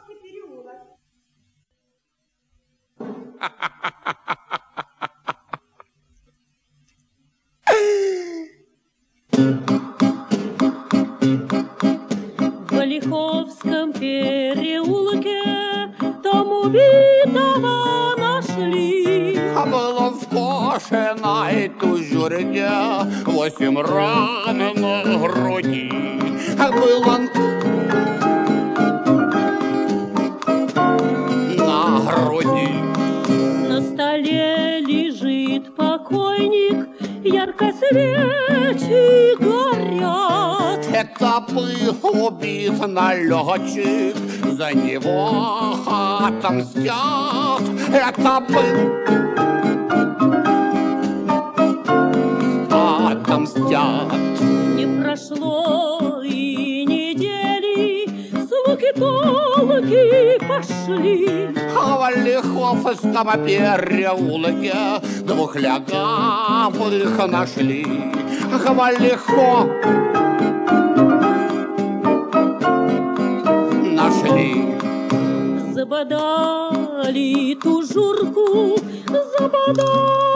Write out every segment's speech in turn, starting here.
Московский переулок. В Олеховском переулке там убитого нашли. А было в кошеной тужурке 8 ран на груди. А было на груди. На столе лежит покойник, ярко свечи горят. Это был убит налетчик, за него отомстят. Это был отомстят. Не прошло и недели, слуги-толки пошли. А в Олеховском переулке 2 лягавых нашли. В Олеховском нашли. Забодали тужурку, забодали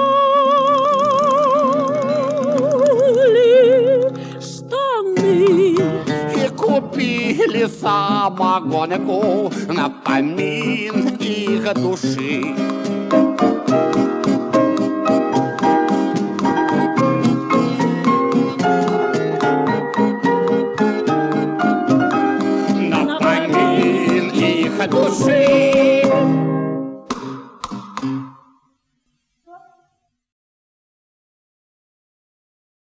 штаны. И купили самогонку на помин их души. На помин их души.